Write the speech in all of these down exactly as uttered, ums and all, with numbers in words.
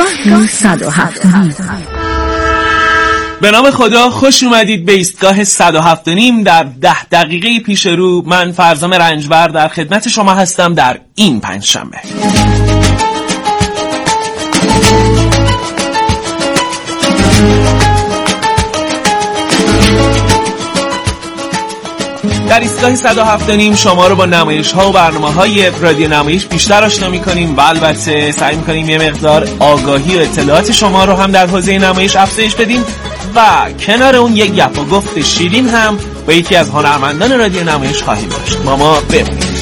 ایستگاه صد و هفت و نیم. به نام خدا، خوش اومدید به ایستگاه صد و هفت و نیم. در ده دقیقه پیش رو من فرزام رنجبر در خدمت شما هستم در این پنجشنبه. در ایستگاه صد و هفت و نیم شما رو با نمایش ها و برنامه های رادیو نمایش بیشتر آشنا می‌کنیم و البته سعی می‌کنیم یه مقدار آگاهی و اطلاعات شما رو هم در حوزه نمایش افزایش بدیم و کنار اون یک گپ و گفت شیرین هم با یکی از هنرمندان رادیو نمایش خواهیم داشت. ما ما ببینیم.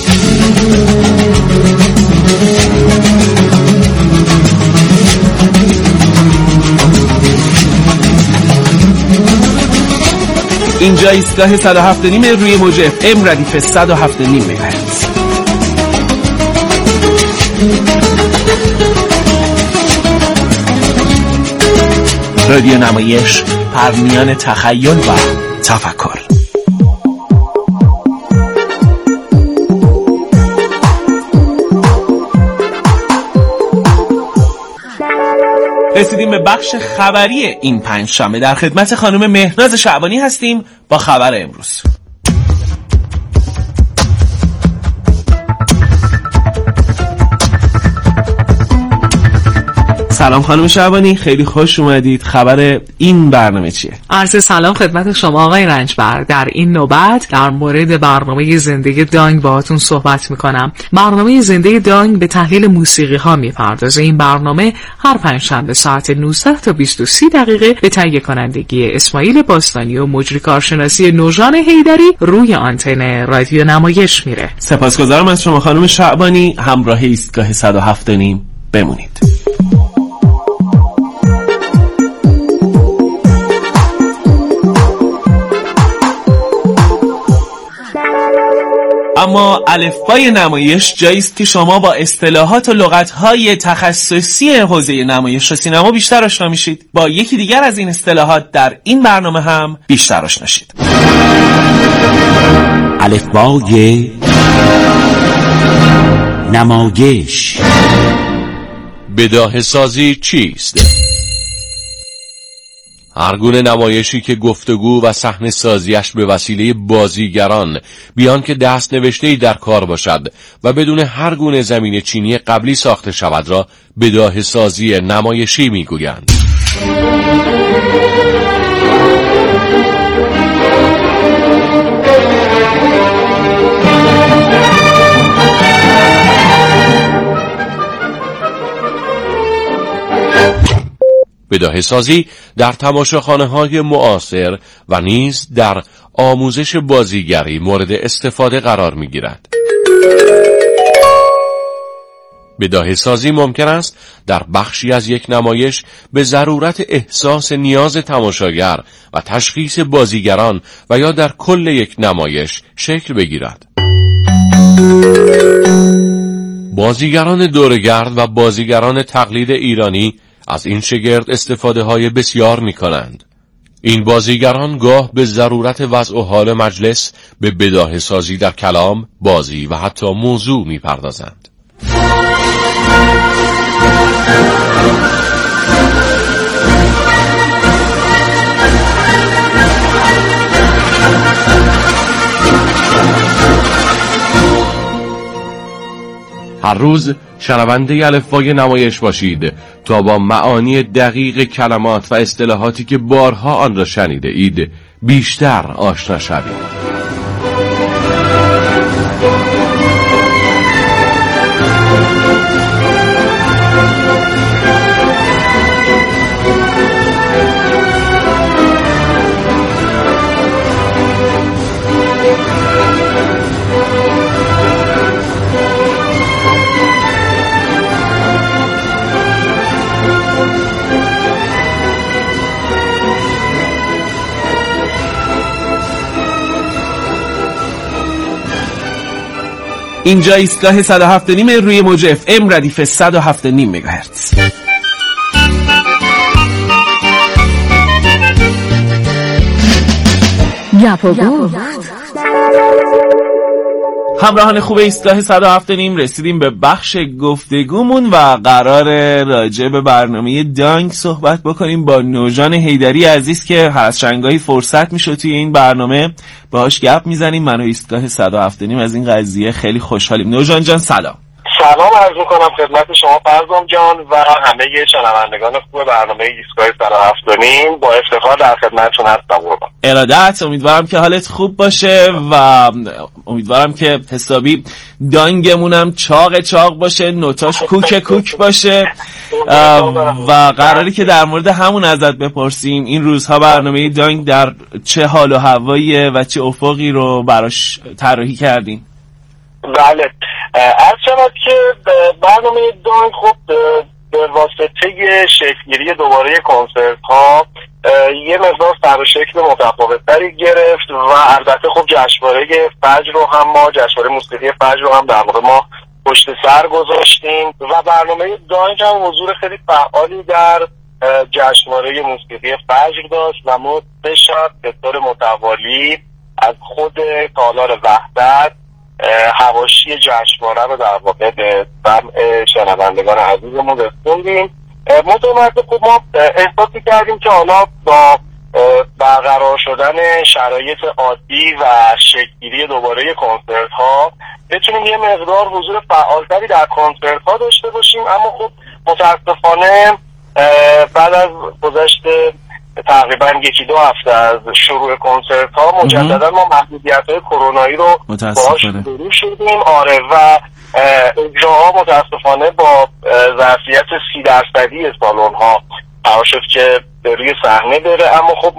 اینجا ایستگاه صد و هفت و نیم روی موج اف ام ردیف صد و هفت و نیم مگاهرتز. رادیو نمایش، پرمیان تخیل و تفکر. رسیدیم به بخش خبری این پنجشنبه. در خدمت خانم مهناز شعبانی هستیم با خبر امروز. سلام خانم شعبانی، خیلی خوش اومدید. خبر این برنامه چیه؟ عرض سلام خدمت شما آقای رنجبر. در این نوبت در مورد برنامه زنده دانگ باهاتون صحبت میکنم. برنامه زنده دانگ به تحلیل موسیقی ها میپردازه. این برنامه هر پنجشنبه ساعت نوزده تا بیست و سه دقیقه به تهیه کنندگی اسماعیل باستانی و مجری کارشناسی نوژان حیدری روی آنتن رادیو نمایش میره. سپاسگزارم از شما خانم شعبانی. همراه ایستگاه صد و هفت و نیم بمونید. اما الفبای نمایش جاییست که شما با اصطلاحات و لغت‌های تخصصی حوزه نمایش و سینما بیشتر آشنا میشید. با یکی دیگر از این اصطلاحات در این برنامه هم بیشتر آشنا شید. الفبای نمایش. بداهه سازی چیست؟ هر گونه نمایشی که گفتگو و صحنه سازیش به وسیله بازیگران بیان که دست نوشته‌ای در کار باشد و بدون هر گونه زمینه چینی قبلی ساخته شود را بداهه سازی نمایشی میگویند. بداهه سازی در تماشاخانه‌های معاصر و نیز در آموزش بازیگری مورد استفاده قرار می‌گیرد. بداهه سازی ممکن است در بخشی از یک نمایش به ضرورت احساس نیاز تماشاگر و تشخیص بازیگران و یا در کل یک نمایش شکل بگیرد. بازیگران دورگرد و بازیگران تقلید ایرانی از این شگرد استفاده های بسیار می کنند. این بازیگران گاه به ضرورت وضع و حال مجلس به بداهه سازی در کلام، بازی و حتی موضوع می پردازند. هر روز شنونده الفبای نمایش باشید تا با معانی دقیق کلمات و اصطلاحاتی که بارها آن را شنیده اید بیشتر آشنا شوید. اینجا ایستگاه صد و هفت و نیم روی موج اف ام ردیف صد و هفت و نیم مگاهرتز. گپ و گفت. همراهان خوب ایستگاه صد و هفت و نیم، رسیدیم به بخش گفتگومون و قرار راجع به برنامه دانگ صحبت بکنیم با نوژان حیدری عزیز که هر از چندگاهی فرصت میشه توی این برنامه باهاش گپ میزنیم. من و ایستگاه صد و هفت و نیم از این قضیه خیلی خوشحالیم. نوژان جان سلام. سلام عرض میکنم خدمت شما فرزام جان و همه شنوندگان خوب برنامه ایستگاه صد و هفت و نیم. با افتخار در خدمتتون هستم. قربان ارادت. امیدوارم که حالت خوب باشه و امیدوارم که حسابی دانگمونم چاق چاق باشه، نوتاش کوک کوک باشه و قراری که در مورد همون ازت بپرسیم. این روزها برنامه دانگ در چه حال و هواییه و چه افقی رو براش طراحی کردین؟ بله، عرض شود که برنامه دانگ خب به واسطه شکلگیری دوباره کنسرت ها یه مقدار سر و شکل متفاوت‌تری گرفت و البته خب جشنواره فجر رو هم ما جشنواره موسیقی فجر رو هم در واقع ما پشت سر گذاشتیم و برنامه دانگ هم حضور خیلی فعالی در جشنواره موسیقی فجر داشت و ما سه شب به طور متوالی از خود تالار وحدت حواشی جشنواره رو در واقع به سمع شنوندگان عزیزمون رسوندیم. متوسط خب ما احساسی کردیم که حالا با برقرار شدن شرایط عادی و شکل‌گیری دوباره کنسرت ها بتونیم یه مقدار حضور فعالتری در کنسرت ها داشته باشیم، اما خب متاسفانه بعد از گذشت تقریبا یکی دو هفته از شروع کنسرت ها مجددا ما محدودیت‌های کرونایی رو باهاش روبرو شدیم. آره و اجراها متاسفانه با ظرفیت سی درصدی سالن ها قرار شد که روی صحنه بره، اما خب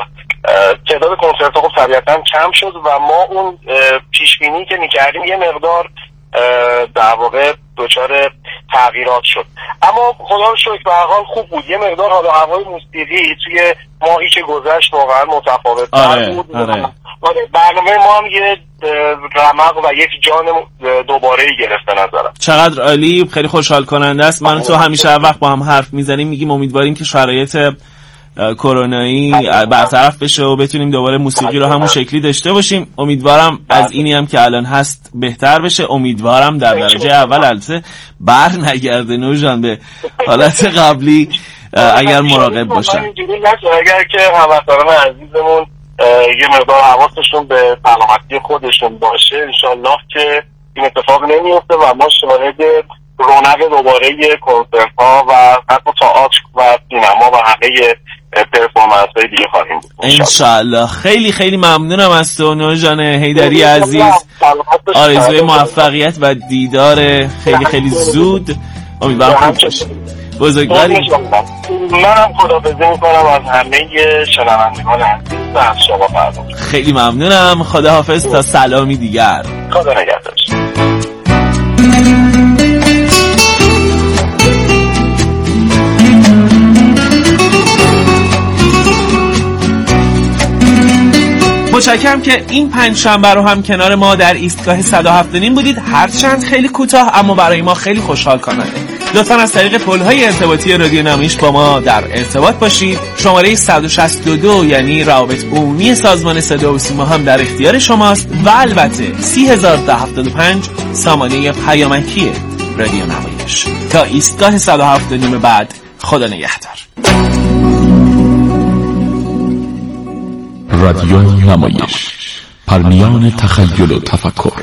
تعداد کنسرت ها خب طبیعتا کم شد و ما اون پیشبینی که میکردیم یه مقدار در واقع دچار تغییرات شد. اما خدا رو شکر به هر حال خوب بود. یه مقدار حال و هوای موسیقی توی ماهی که گذشت واقعا متفاوت آره، بود. آره. برنامه ما هم یه رمق و یک جان دوباره‌ای گرفت به نظرم. چقدر عالی، خیلی خوشحال کننده است. من و تو همیشه هر وقت با هم حرف میزنیم میگیم امیدواریم که شرایط کرونایی برطرف بشه و بتونیم دوباره موسیقی رو همون شکلی داشته باشیم. امیدوارم از اینی هم که الان هست بهتر بشه. امیدوارم در درجه اول البته بر نگرده نوژان به حالت قبلی اگر مراقب باشن. اگر که هموطنان عزیزمون یه مقدار حواسشون به سلامتی خودشون باشه انشالله که این اتفاق نمیفته و ما شاهد رونق دوباره کنسرت ها و حتی تئاتر و سینما و همه پرفورمنس های دیگه خواهیم بود انشالله. خیلی خیلی ممنونم از تو نوژان حیدری عزیز. آرزوی موفقیت و دیدار خیلی خیلی زود. امیدوارم خوب باشه. بزرگواری. منم خداحافظی میکنم از همه شنوندگان عزیز و از شما مردم. خیلی ممنونم. خداحافظ تا سلامی دیگر. خدا نگهدارش. متشکرم که این پنج شنبه رو هم کنار ما در ایستگاه صد و هفت و نیم بودید. هرچند خیلی کوتاه اما برای ما خیلی خوشحال کننده. لطفاً از طریق پل‌های ارتباطی رادیو نمایش با ما در ارتباط باشید. شماره صد و شصت و دو یعنی روابط عمومی سازمان صدا و سیما هم در اختیار شماست و البته سی هزار و هفتاد و پنج سامانه پیامکی رادیو نمایش. تا ایستگاه صد و هفت و نیم بعد، خدا نگهدار. رادیو نمایش، پرمیان تخیل و تفکر.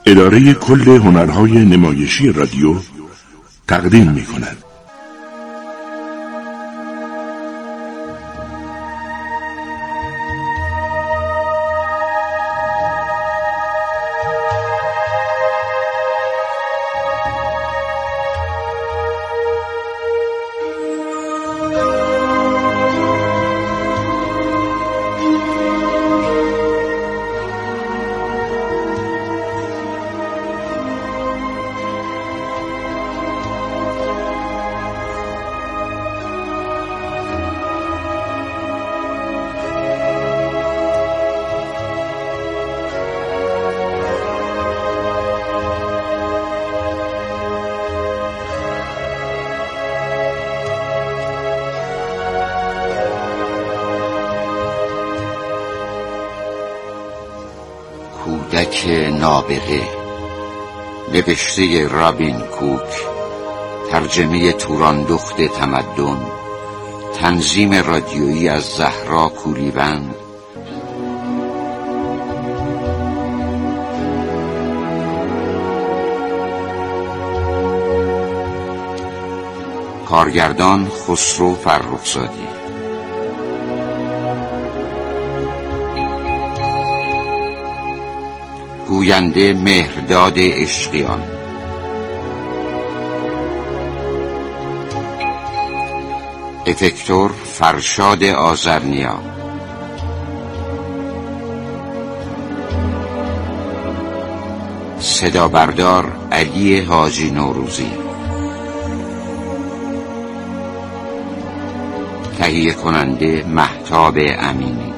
اداره کل هنرهای نمایشی رادیو تقدیم می کند. کودک نابغه، نوشته رابین کوک، ترجمه توراندخت تمدن، تنظیم رادیویی از زهرا کولیوند، کارگردان خسرو فرخزادی. گوینده مهرداد عشقیان. افکتور فرشاد آذرنیا. صدا بردار علی حاجی نوروزی. تهیه کننده مهتاب امینی.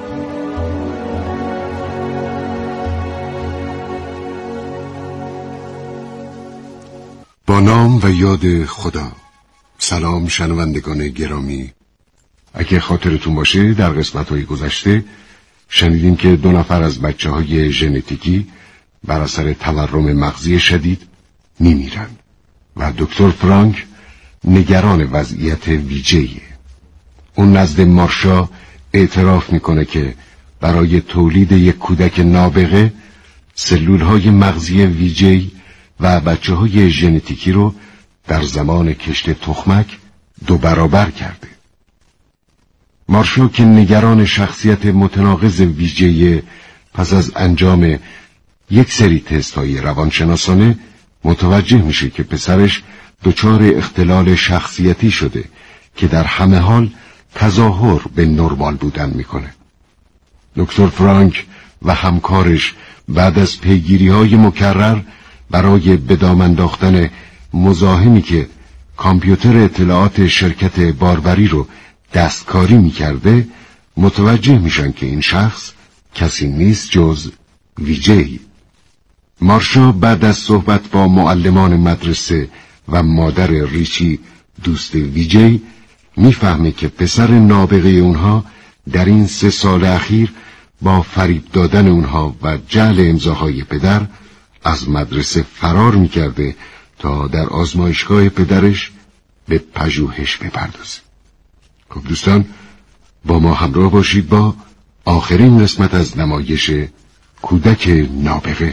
با نام و یاد خدا. سلام شنوندگان گرامی. اگه خاطرتون باشه در قسمت‌های گذشته شنیدیم که دو نفر از بچه‌های ژنتیکی بر اثر تورم مغزی شدید میمیرن و دکتر فرانک نگران وضعیت ویجیه. اون نزد مارشا اعتراف میکنه که برای تولید یک کودک نابغه سلولهای مغزی ویجی و بچه های ژنتیکی رو در زمان کشت تخمک دو برابر کرده. مارشا که نگران شخصیت متناقض ویجی پس از انجام یک سری تست‌های روانشناسانه متوجه میشه که پسرش دچار اختلال شخصیتی شده که در همه حال تظاهر به نرمال بودن میکنه. دکتر فرانک و همکارش بعد از پیگیری‌های مکرر برای به دام انداختن مزاحمی که کامپیوتر اطلاعات شرکت باربری رو دستکاری میکرده متوجه میشن که این شخص کسی نیست جز ویجی. مارشا بعد از صحبت با معلمان مدرسه و مادر ریچی دوست ویجی میفهمه که پسر نابغه اونها در این سه سال اخیر با فریب دادن اونها و جعل امضاهای پدر از مدرسه فرار میکرده تا در آزمایشگاه پدرش به پژوهش بپردازه. خب دوستان با ما همراه باشید با آخرین قسمت از نمایش کودک نابغه.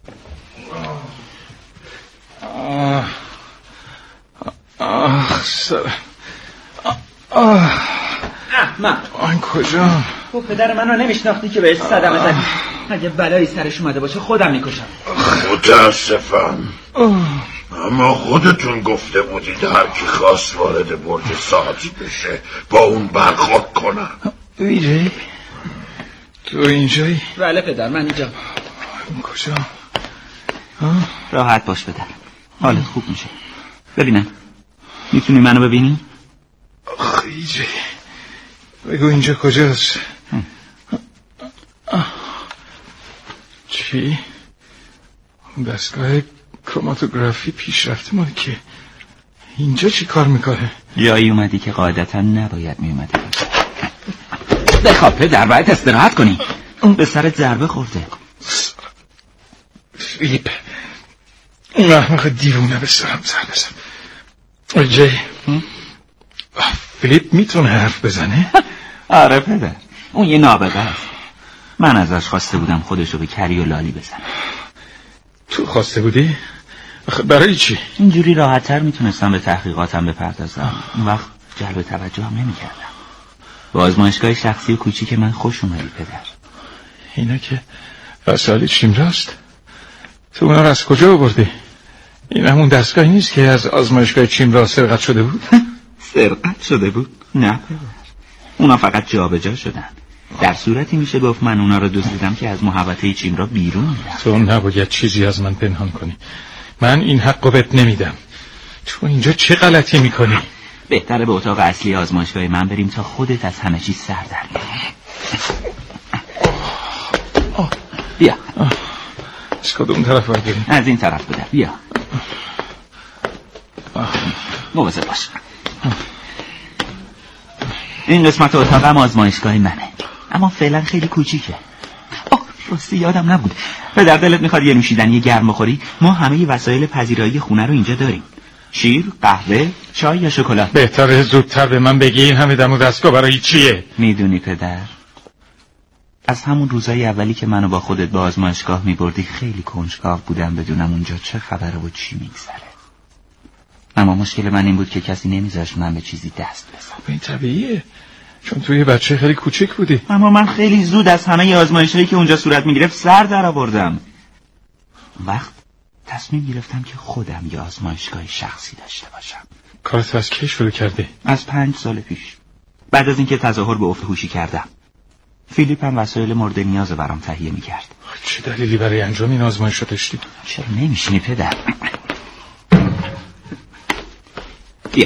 آه آه سر آه احمد آن کجا؟ تو پدر من رو نمیشناختی که بهش صدمه زدی. اگه بلایی سرش اومده باشه خودم میکشم. متاسفم اما خودتون گفته بودید هر کی خواست وارد برج ساعتی بشه با اون برخورد کنم. ویجی تو اینجایی؟ بله پدر من اینجا. این کجا؟ راحت باش پدر، حالت خوب میشه. ببینم میتونی منو ببینی؟ ویجی بگو اینجا کجاست؟ چی؟ دستگاه کروماتوگرافی پیشرفته مال که اینجا چی کار میکنه؟ جایی اومدی که قاعدتا نباید میومدی. بخواب پدر، باید استراحت کنی. به سرت ضربه خورده. فیلیپ اون احمق دیوونه به سرم زر بزن. جی فیلیپ میتونه حرف بزنه؟ آره پدر، اون یه نابغه است. من ازش خواسته بودم خودشو به کری و لالی بزنه. تو خواسته بودی؟ برای چی؟ اینجوری راحت‌تر میتونستم به تحقیقاتم بپردازم. اون وقت جلب توجه هم نمی‌کردم. با آزمایشگاه شخصی و کوچیک من خوش اومدی پدر. اینا که وسایل چیمراست. تو اونا رو از کجا آوردی؟ این همون دستگاهی نیست که از آزمایشگاه چیمرا سرقت شده بود؟ سرقت شده بود؟ نه پدر. اونا فقط جابجا شدن. در صورتی میشه گفت من اونا رو دزدیدم که از محوطه چیمرا بیرون میرم. تو نباید چیزی از من پنهان کنی. من این حقو بهت نمیدم. تو اینجا چه غلطی میکنی؟ بهتره به اتاق اصلی آزمایشگاه من بریم تا خودت از همه چیز سر در بیاری. بیا. از کدوم طرف باید بریم؟ از این طرف بدر. بیا. مواظب باش. این قسمت اتاقم آزمایشگاه منه، اما فعلا خیلی کوچیکه. آه راستی یادم نبود. پدر دلت میخواد یه نوشیدنی گرم بخوری؟ ما همه وسایل پذیرایی خونه رو اینجا داریم. شیر، قهوه، چای یا شکلات. بهتره زودتر به من بگی این همه دم و دستگاه برای چیه؟ میدونی پدر، از همون روزای اولی که منو با خودت به آزمایشگاه میبردی خیلی کنجکاو بودم بدونم اونجا چه خبره و چی میگذره. اما مشکل من این بود که کسی نمیذاشت من به چیزی دست بزنم. این طبیعیه، چون تو یه بچه خیلی کوچیک بودی. اما من خیلی زود از همه آزمایشایی که اونجا صورت میگرفت سر در آوردم. وقت تصمیم گرفتم که خودم یه آزمایشگاه شخصی داشته باشم. کارت از کی شروع کردی؟ از پنج سال پیش، بعد از اینکه تظاهر به افت هوشی کردم. فیلیپ هم وسایل مورد نیاز برام تهیه میکرد. چه دلیلی برای انجام این آزمایش رو داشتی؟ چرا نمیشینی پدر؟ بیا.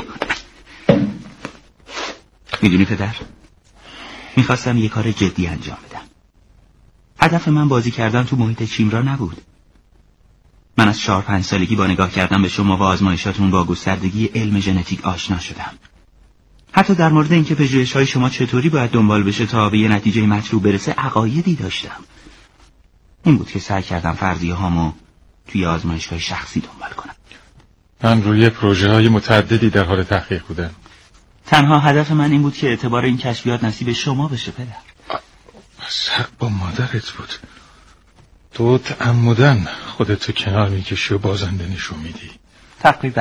میدونی پدر، میخواستم یه کار جدی انجام بدم. هدف من بازی کردن تو محیط چیمرا نبود. من از چهار پنج سالگی با نگاه کردم به شما و آزمایشاتون با گستردگی علم ژنتیک آشنا شدم. حتی در مورد اینکه پژوهش‌های شما چطوری باید دنبال بشه تا به یه نتیجه مطلوب برسه عقایدی داشتم. این بود که سعی کردم فرضیه هامو توی آزمایشگاه شخصی دنبال کنم. من روی پروژه های متعددی در حال تحقیق بودم. تنها هدف من این بود که اعتبار این کشفیات نصیب شما بشه پدر. بس حق با مادرت بود. تو تعمدن خودتو کنار میکشی و بازنده نشون میدی. تقریبا.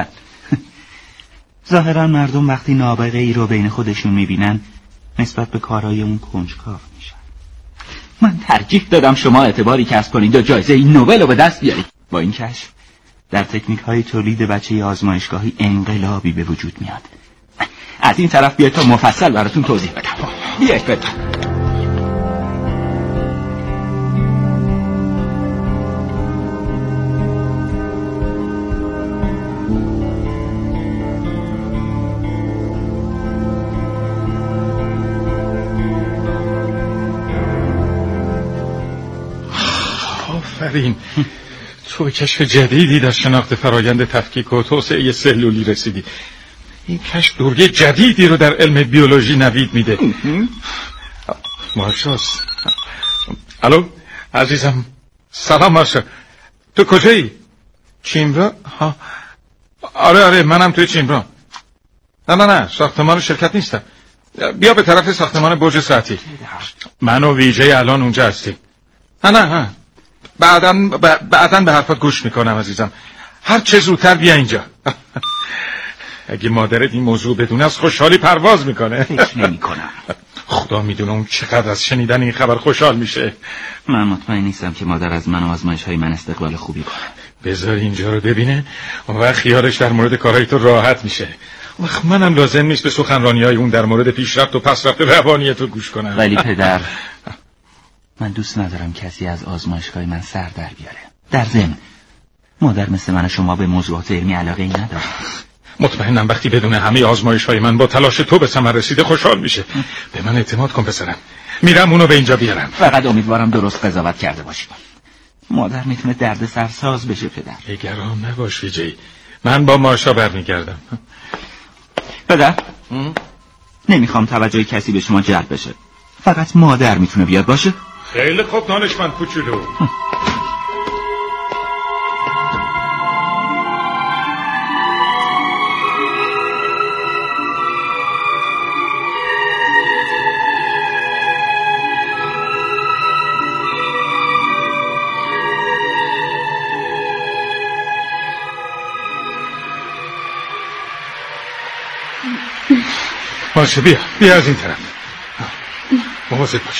ظاهرا مردم وقتی نابغه ای رو بین خودشون میبینن نسبت به کارهای اون کنجکاو میشن. من ترجیح دادم شما اعتباری کسب کنید و جایزه این نوبل رو به دست بیارید. با این کشف در تکنیک های تولید بچه آزمایشگاهی انقلابی به وجود میاد. از این طرف بیاید تا مفصل براتون توضیح بدم. بیاید بدم. آفرین، تو به کشف جدیدی در شناخت فرایند تفکیک و توسعه سلولی رسیدی. این کشف دوره جدیدی رو در علم بیولوژی نوید میده. مارشاست. الو عزیزم، سلام مارشا، تو کجایی؟ چیمرا؟ ها. آره آره منم توی چیمرا. نه نه نه ساختمان شرکت نیستم. بیا به طرف ساختمان برج ساعتی. من و ویژه الان اونجا هستیم. نه نه نه بعدن بعدن به حرفات گوش میکنم عزیزم. هر چه زودتر بیا اینجا. اگه مادرت این موضوع بدونه از خوشحالی پرواز میکنه. فکر نمیکنم. خدا میدونه اون چقدر از شنیدن این خبر خوشحال میشه. من مطمئن نیستم که مادر از من و آزمایش های من استقبال خوبی کنه. بذار اینجا رو ببینه اون وقت خیالش در مورد کارهای تو راحت میشه. وقت منم لازم نیست به سخنرانی های اون در مورد پیشرفت و پسرفت روانی تو گوش کنم. ولی پدر، من دوست ندارم کسی از آزمایشگاه من سر در بیاره. در ضمن مادر مثل من و شما به موضوعات علمی علاقه ای نداره. مطمئنم وقتی بدونه همه آزمایش های من با تلاش تو به ثمر رسیده خوشحال میشه. به من اعتماد کن پسرم، میرم اونو به اینجا بیارم. فقط امیدوارم درست قضاوت کرده باشی. مادر میتونه درد سرساز بشه پدر. نگران نباش ویجی، من با مارشا برمیگردم. پدر نمیخوام توجه کسی به شما جلب بشه، فقط مادر میتونه بیاد باشه. خیلی خوب دانشمند کوچولو. باشه بیا بیا از این طرف. مواظب باش.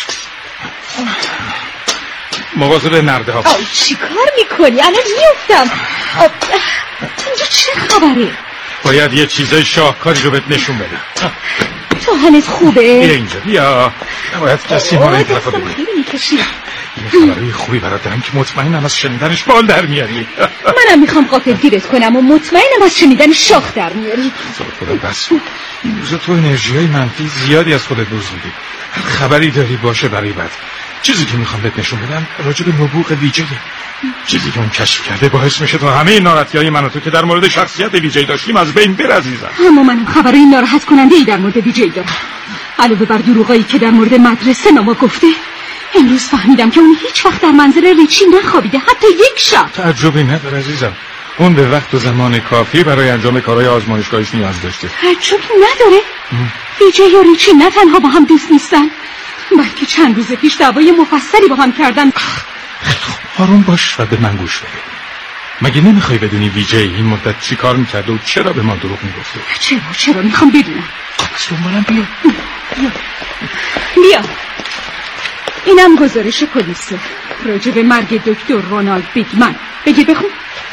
مواظب نرده ها. آی چی کار میکنی؟ الان میفتم. اینجا چه خبره؟ باید یه چیزای شاهکاری رو بهت نشون بدم. تو حالت خوبه؟ بیا اینجا بیا. نباید کسی ما رو این طرف ببینی. یه خبری خوبی برات دارم که مطمئنم از شنیدنش بال در میاری. منم میخوام غافلگیرت کنم و مطمئنم از شنیدنش شاخ در میاری. خدا بس این روزا تو انرژیای منفی زیادی از خودت بروز میدی. خبری داری باشه برای بعد. چیزی که میخوام بهت نشون بدم راجع به نبوغ ویژه‌ای. چیزی که اون کشف کرده باعث میشه تو همه ناراحتی‌های من و تو که در مورد شخصیت ویژه‌ای داشتیم از بین بره عزیزم. اما منم خبرای ناراحت کننده ای در مورد ویژه‌ای دارم. علاوه بر دروغایی که در مورد مدرسه نما گفته، امروز فهمیدم که اون هیچ وقت در منزل ریچی نخوابیده، حتی یک شب. تعجبی نداره عزیزم. اون به وقت و زمان کافی برای انجام کارهای آزمایشگاهیش نیاز داشته. تعجبی نداره. ویژه‌ای و ریچی نه تنها با هم دوست نیستن، بلکه چند روز پیش دعوای مفصلی با هم کردن. آروم باش و به من گوش بده. مگه نمیخوای بدونی ویژه این مدت چی کار میکرده و چرا به ما دروغ میگفته؟ چرا چرا میخوام بدونم. پس دنبالم بیا. بیا بیا. اینم گزارش پلیسه راجع به مرگ دکتر رونالد بیگمن. بگی بخون.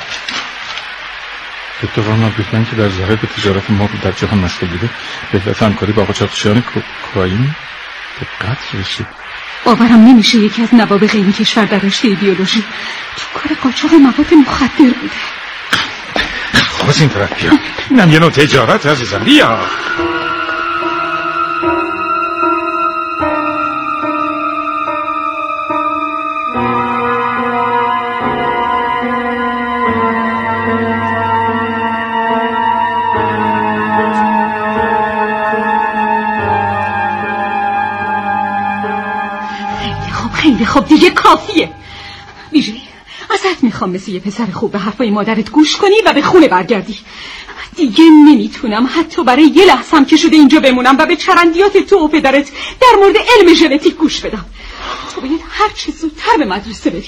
دکتر رونالد بیگمن که در ظاهر به تجارت ما در جهان مشغول بوده، به علت همکاری با قاچاقچیان کوکائین به قتل رسید. باورم نمیشه یکی از نوابغ این کشور در رشته ایدئولوژی تو کار قاچاق مواد مخدر بوده. خب از این طرف بیا. اینم یه نوع تجارت عزیزم. بیا. خیلی خب دیگه کافیه. ویژه‌ای ازت میخوام مثل یه پسر خوب به حرفای مادرت گوش کنی و به خونه برگردی. دیگه نمیتونم حتی برای یه لحظه هم که شده اینجا بمونم و به چرندیات تو و پدرت در مورد علم ژنتیک گوش بدم. تو باید هر چه زودتر به مدرسه بری.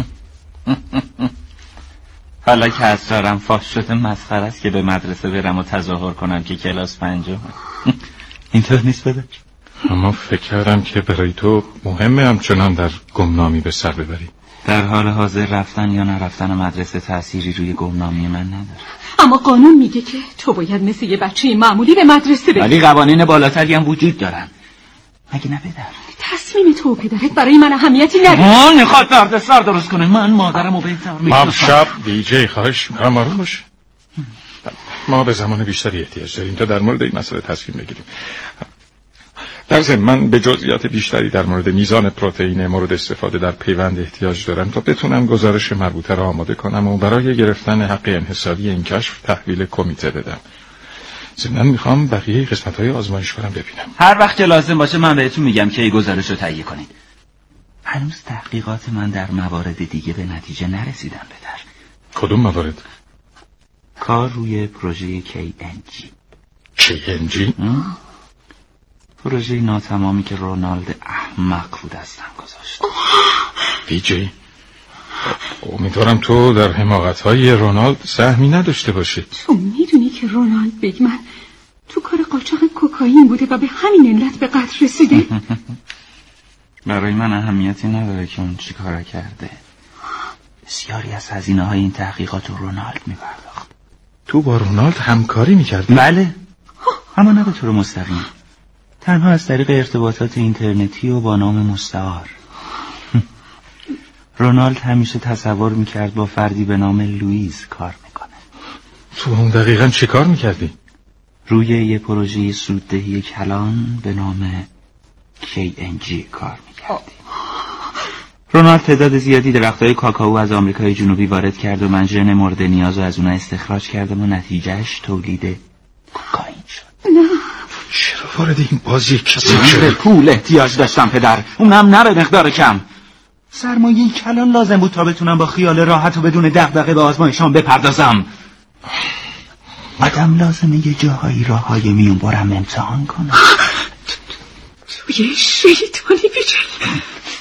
حالا که اسرارم فاش شده مسخره است که به مدرسه برم و تظاهر کنم که کلاس پنجم. اینطور نیست بده؟ اما فکر کردم که برای تو مهمه همچنان در گمنامی به سر ببری. در حال حاضر رفتن یا نرفتن مدرسه تأثیری روی گمنامی من نداره. اما قانون میگه که تو باید مثل یه بچه معمولی به مدرسه بری. ولی قوانین بالاتری هم وجود دارن. مگه نه پدر؟ تصمیم تو و پدرت برای من اهمیتی نداره. آن میخواد دردسر درست کنه. من مادرمو بهتر میشناسم. شب دیجی خواهش میکنم آروم باش. ما به زمان بیشتری احتیاج داریم تا در مورد این مسئله تصمیم بگیریم. در ضمن من به جزئیات بیشتری در مورد میزان پروتئین مورد استفاده در پیوند احتیاج دارم تا بتونم گزارش مربوطه را آماده کنم و برای گرفتن حق انحصاری این کشف تحویل کمیته بدم. ضمناً میخوام بقیه قسمت‌های آزمایشگاهم ببینم. هر وقت که لازم باشه من بهتون میگم که این گزارش رو تهیه کنید. هنوز تحقیقات من در موارد دیگه به نتیجه نرسیدم پدر. کدوم موارد؟ کار روی پروژه کی ان جی. کی ان جی؟ پروژه ناتمامی که رونالد احمق رو دستم گذاشت. ویجی امیدوارم تو در حماقت‌های رونالد سهمی نداشته باشی. تو میدونی که رونالد بیگمن تو کار قاچاق کوکائین بوده و به همین علت به قتل رسیده؟ برای من اهمیتی نداره که اون چی کار کرده. بسیاری از هزینه‌های این تحقیقات رو رونالد می‌پرداخت. تو با رونالد همکاری می‌کردی؟ بله، اما نه به طور مستقیم. تنها از طریق ارتباطات اینترنتی و با نام مستعار. رونالد همیشه تصور میکرد با فردی به نام لوئیس کار میکنه. تو اون دقیقاً چی کار میکردی؟ روی یه پروژه سوددهی کلان به نام کی ان جی کار میکردی. رونالد تعداد زیادی درختای کاکائو از آمریکای جنوبی وارد کرد و من ژن مورد نیاز از اونها استخراج کردم و نتیجهش تولید کوکائین شد. نه چرا وارد این بازی کسی من به پول احتیاج داشتم پدر، اونم نه به مقدار کم. سرمایه کلان لازم بود تا بتونم با خیال راحت و بدون دغدغه به آزمایشام بپردازم. آدم لازمه یه جاهایی راههای میون برم امتحان کنم. توی شیطانی بیجایی